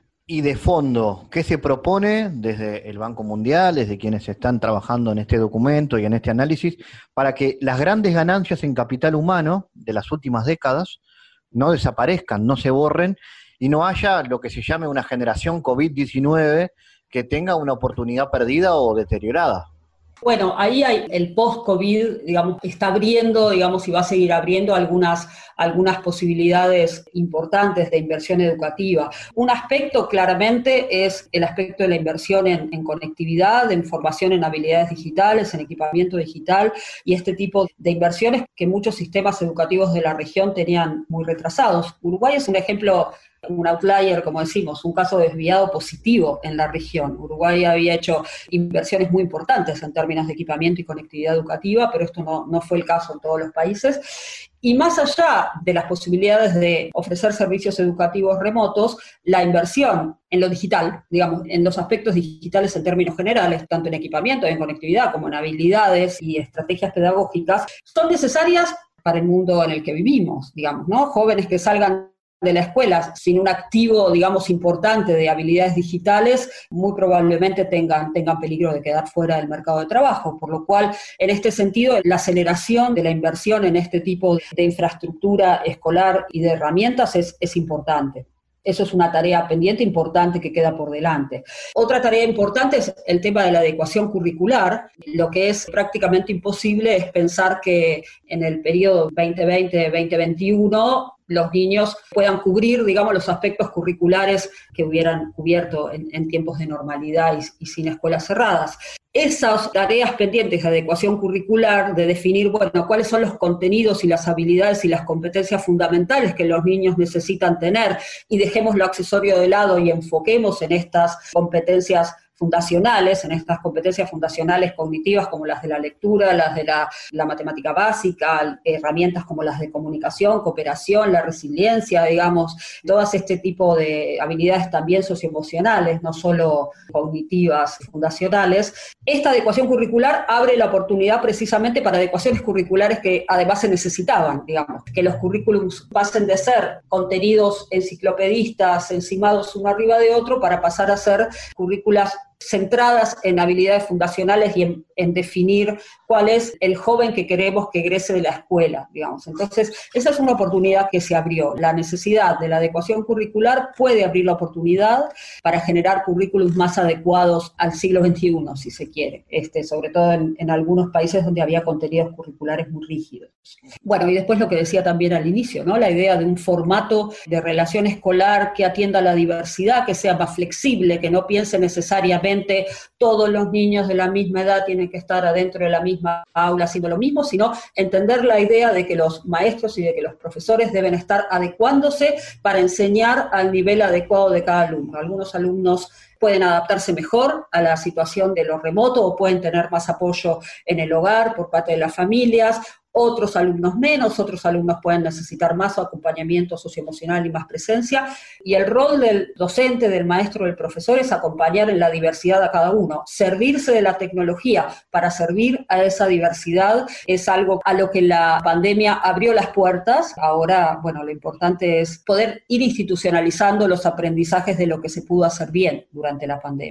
Y de fondo, ¿qué se propone desde el Banco Mundial, desde quienes están trabajando en este documento y en este análisis, para que las grandes ganancias en capital humano de las últimas décadas no desaparezcan, no se borren, y no haya lo que se llame una generación COVID diecinueve que tenga una oportunidad perdida o deteriorada? Bueno, ahí hay el post-COVID, digamos, está abriendo, digamos, y va a seguir abriendo algunas, algunas posibilidades importantes de inversión educativa. Un aspecto claramente es el aspecto de la inversión en, en conectividad, en formación en habilidades digitales, en equipamiento digital, y este tipo de inversiones que muchos sistemas educativos de la región tenían muy retrasados. Uruguay es un ejemplo, un outlier, como decimos, un caso desviado positivo en la región. Uruguay había hecho inversiones muy importantes en términos de equipamiento y conectividad educativa, pero esto no, no fue el caso en todos los países. Y más allá de las posibilidades de ofrecer servicios educativos remotos, la inversión en lo digital, digamos, en los aspectos digitales en términos generales, tanto en equipamiento, en conectividad, como en habilidades y estrategias pedagógicas, son necesarias para el mundo en el que vivimos, digamos, ¿no? Jóvenes que salgan de la escuela sin un activo, digamos, importante de habilidades digitales, muy probablemente tengan, tengan peligro de quedar fuera del mercado de trabajo, por lo cual, en este sentido, la aceleración de la inversión en este tipo de infraestructura escolar y de herramientas es, es importante. Eso es una tarea pendiente importante que queda por delante. Otra tarea importante es el tema de la adecuación curricular. Lo que es prácticamente imposible es pensar que en el periodo veinte veinte veinte veintiuno los niños puedan cubrir, digamos, los aspectos curriculares que hubieran cubierto en, en tiempos de normalidad y, y sin escuelas cerradas. Esas tareas pendientes de adecuación curricular, de definir, bueno, cuáles son los contenidos y las habilidades y las competencias fundamentales que los niños necesitan tener, y dejemos lo accesorio de lado y enfoquemos en estas competencias fundacionales, en estas competencias fundacionales cognitivas como las de la lectura, las de la, la matemática básica, herramientas como las de comunicación, cooperación, la resiliencia, digamos, todas este tipo de habilidades también socioemocionales, no solo cognitivas, fundacionales. Esta adecuación curricular abre la oportunidad precisamente para adecuaciones curriculares que además se necesitaban, digamos, que los currículums pasen de ser contenidos enciclopedistas encimados uno arriba de otro para pasar a ser currículas centradas en habilidades fundacionales y en, en definir cuál es el joven que queremos que egrese de la escuela, digamos. Entonces, esa es una oportunidad que se abrió. La necesidad de la adecuación curricular puede abrir la oportunidad para generar currículums más adecuados al siglo veintiuno, si se quiere, este, sobre todo en, en algunos países donde había contenidos curriculares muy rígidos. Bueno, y después lo que decía también al inicio, ¿no? La idea de un formato de relación escolar que atienda a la diversidad, que sea más flexible, que no piense necesariamente todos los niños de la misma edad tienen que estar adentro de la misma aula haciendo lo mismo, sino entender la idea de que los maestros y de que los profesores deben estar adecuándose para enseñar al nivel adecuado de cada alumno. Algunos alumnos pueden adaptarse mejor a la situación de lo remoto o pueden tener más apoyo en el hogar por parte de las familias, otros alumnos menos, otros alumnos pueden necesitar más acompañamiento socioemocional y más presencia, y el rol del docente, del maestro, del profesor es acompañar en la diversidad a cada uno. Servirse de la tecnología para servir a esa diversidad es algo a lo que la pandemia abrió las puertas. Ahora, bueno, lo importante es poder ir institucionalizando los aprendizajes de lo que se pudo hacer bien durante la pandemia.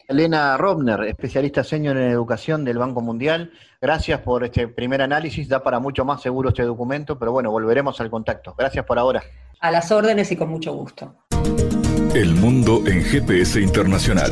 Elena Robner, especialista senior en educación del Banco Mundial. Gracias por este primer análisis, da para mucho más seguro este documento, pero bueno, volveremos al contacto. Gracias por ahora. A las órdenes y con mucho gusto. El mundo en G P S Internacional.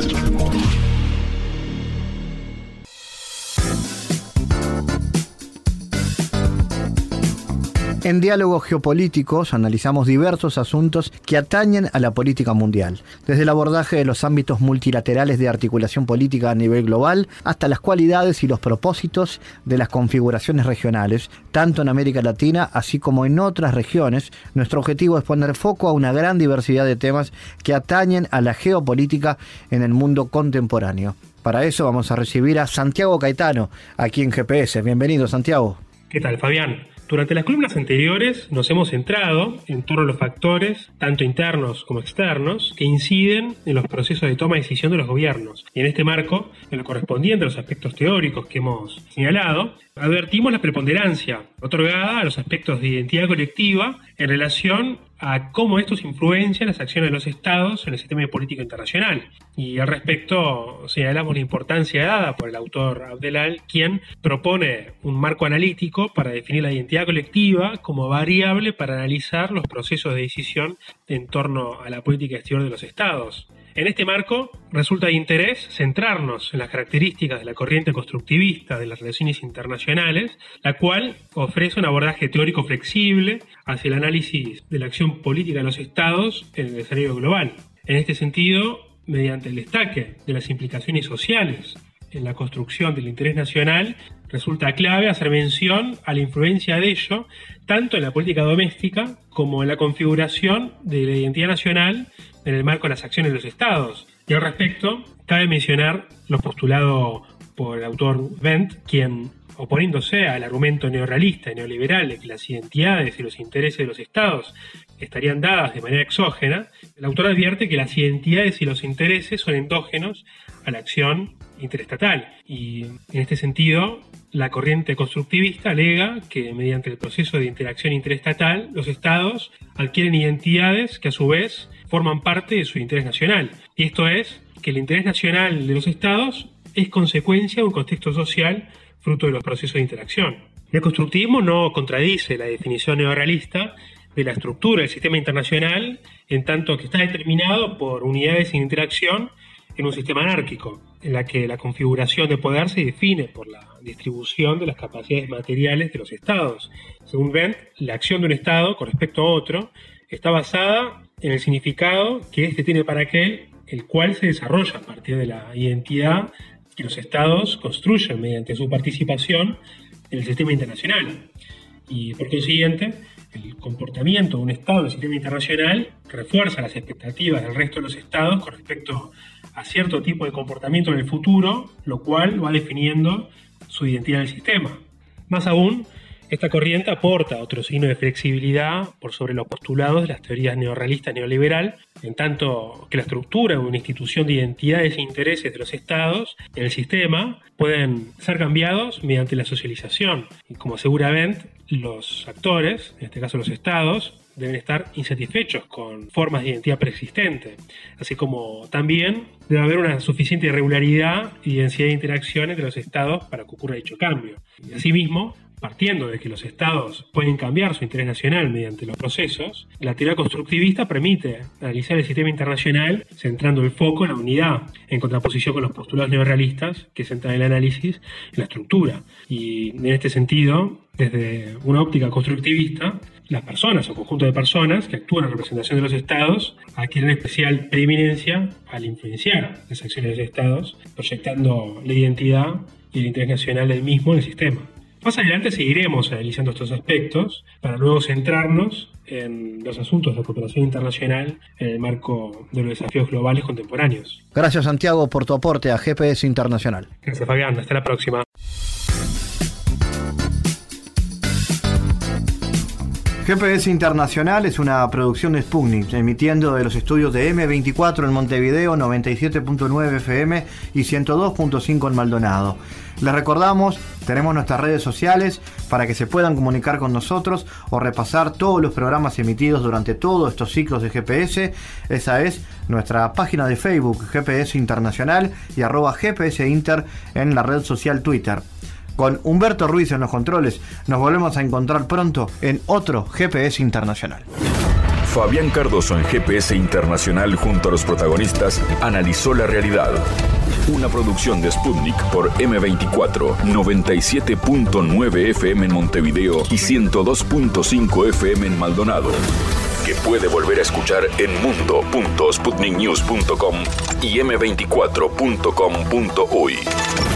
En Diálogos Geopolíticos analizamos diversos asuntos que atañen a la política mundial, desde el abordaje de los ámbitos multilaterales de articulación política a nivel global hasta las cualidades y los propósitos de las configuraciones regionales, tanto en América Latina así como en otras regiones. Nuestro objetivo es poner foco a una gran diversidad de temas que atañen a la geopolítica en el mundo contemporáneo. Para eso vamos a recibir a Santiago Caetano, aquí en G P S. Bienvenido, Santiago. ¿Qué tal, Fabián? Durante las columnas anteriores nos hemos centrado en torno a los factores, tanto internos como externos, que inciden en los procesos de toma de decisión de los gobiernos. Y en este marco, en lo correspondiente a los aspectos teóricos que hemos señalado, advertimos la preponderancia otorgada a los aspectos de identidad colectiva en relación a cómo estos influencian las acciones de los estados en el sistema político internacional. Y al respecto señalamos la importancia dada por el autor Abdelal, quien propone un marco analítico para definir la identidad colectiva como variable para analizar los procesos de decisión en torno a la política exterior de los estados. En este marco, resulta de interés centrarnos en las características de la corriente constructivista de las relaciones internacionales, la cual ofrece un abordaje teórico flexible hacia el análisis de la acción política de los estados en el escenario global. En este sentido, mediante el destaque de las implicaciones sociales en la construcción del interés nacional, resulta clave hacer mención a la influencia de ello tanto en la política doméstica como en la configuración de la identidad nacional en el marco de las acciones de los estados. Y al respecto, cabe mencionar lo postulado por el autor Wendt, quien, oponiéndose al argumento neorrealista y neoliberal de que las identidades y los intereses de los estados estarían dadas de manera exógena, el autor advierte que las identidades y los intereses son endógenos a la acción interestatal. Y en este sentido, la corriente constructivista alega que mediante el proceso de interacción interestatal, los estados adquieren identidades que a su vez forman parte de su interés nacional. Y esto es que el interés nacional de los estados es consecuencia de un contexto social fruto de los procesos de interacción. El constructivismo no contradice la definición neorrealista de la estructura del sistema internacional, en tanto que está determinado por unidades en interacción en un sistema anárquico, en la que la configuración de poder se define por la distribución de las capacidades materiales de los estados. Según Wendt, la acción de un estado con respecto a otro está basada en el significado que éste tiene para aquel, el cual se desarrolla a partir de la identidad que los estados construyen mediante su participación en el sistema internacional. Y por consiguiente, el comportamiento de un estado en el sistema internacional refuerza las expectativas del resto de los estados con respecto a cierto tipo de comportamiento en el futuro, lo cual va definiendo su identidad en el sistema. Más aún, esta corriente aporta otro signo de flexibilidad por sobre los postulados de las teorías neorrealista y neoliberal, en tanto que la estructura de una institución de identidades e intereses de los estados en el sistema pueden ser cambiados mediante la socialización. Y como asegura Wendt, los actores, en este caso los estados, deben estar insatisfechos con formas de identidad preexistentes, así como también debe haber una suficiente regularidad y densidad de interacción entre los estados para que ocurra dicho cambio. Y asimismo, partiendo de que los estados pueden cambiar su interés nacional mediante los procesos, la teoría constructivista permite analizar el sistema internacional centrando el foco en la unidad, en contraposición con los postulados neorrealistas que centran el análisis en la estructura. Y en este sentido, desde una óptica constructivista, las personas o conjunto de personas que actúan en representación de los estados adquieren especial preeminencia al influenciar las acciones de los estados, proyectando la identidad y el interés nacional del mismo en el sistema. Más adelante seguiremos analizando estos aspectos para luego centrarnos en los asuntos de cooperación internacional en el marco de los desafíos globales contemporáneos. Gracias, Santiago, por tu aporte a G P S Internacional. Gracias, Fabián. Hasta la próxima. G P S Internacional es una producción de Sputnik, emitiendo de los estudios de eme veinticuatro en Montevideo, noventa y siete punto nueve F M y ciento dos punto cinco en Maldonado. Les recordamos, tenemos nuestras redes sociales para que se puedan comunicar con nosotros o repasar todos los programas emitidos durante todos estos ciclos de G P S. Esa es nuestra página de Facebook, G P S Internacional, y arroba G P S Inter en la red social Twitter. Con Humberto Ruiz en los controles, nos volvemos a encontrar pronto en otro G P S Internacional. Fabián Cardoso en G P S Internacional junto a los protagonistas analizó la realidad. Una producción de Sputnik por eme veinticuatro, noventa y siete punto nueve F M en Montevideo y ciento dos punto cinco F M en Maldonado. Que puede volver a escuchar en mundo punto sputnik news punto com y eme veinticuatro punto com punto uy.